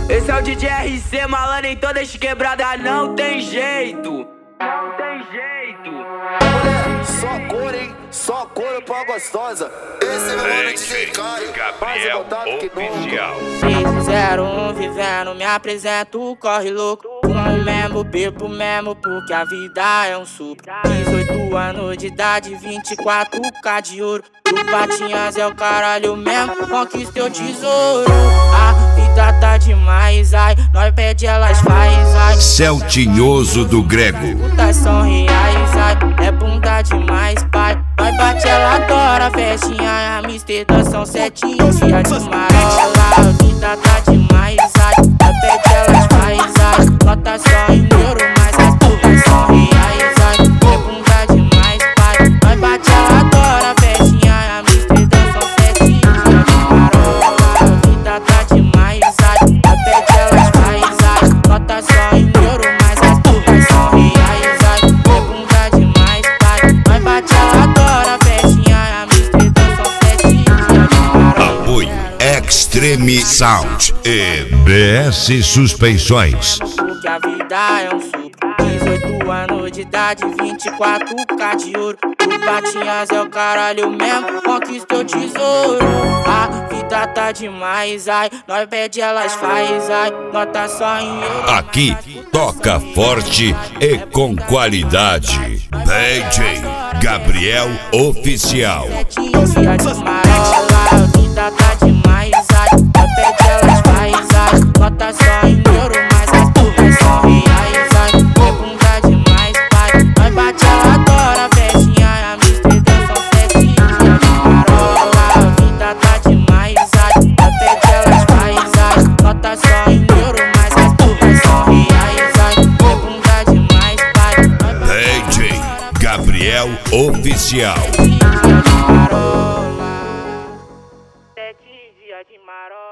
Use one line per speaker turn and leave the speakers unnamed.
Esse é o DJ RC, malandro em toda essa quebrada, não tem jeito. Não tem jeito.
Mulher, só cor, hein? Só cor pra gostosa. Esse é meu mano DJ Caio, mais revoltado que nunca.
01 vivendo, me apresento, corre louco. Fumo mesmo, bebo mesmo, porque a vida é um supro. 18 anos de idade, 24K de ouro. O Patinhas é o caralho mesmo, conquistei o tesouro. A vida tá demais, ai, nós pede, elas faz, ai.
Celtinhoso do Grego.
Putas são reais, ai, é bunda demais, pai. Nós bate, ela adora, festinha, amistad são 7 dias de marola. A vida tá demais, ai, nós pede, elas faz, ai. Nota só em euro, mas as putas são reais, ai, é bunda demais, pai. Nós bate, ela adora, festinha, amistad são 7 dias de marola. A vida tá demais, ai, nós pede, elas faz, ai. Nota só em euro, mas as putas são reais, ai, é bunda demais, pai. Nós bate, ela adora, festinha, amistad são 7 dias de marola.
Apoio Extreme Sound e BS Suspeições.
Porque a vida é um supro. 18 anos de idade, 24K de ouro. O Patinhas é o caralho mesmo, conquistou o tesouro. A vida tá demais, ai, nós pede, elas faz, ai. Nota só em euro.
Aqui toca forte e com qualidade. DJ Gabriel Oficial.
7 dias de marola. A vida tá demais, ai, nós pede, elas faz, ai. Nota só em euro, mas as putas são reais, ai. É bunda demais, pai. Nós bate, ela adora, festinha, amistad são 7 dias de marola. A vida tá demais, ai, nós pede, elas faz, ai. Nota só em euro, mas as putas são reais, ai. É bunda demais, pai.
DJ Gabriel Oficial.
7 dias de marola. 7 dias de marola.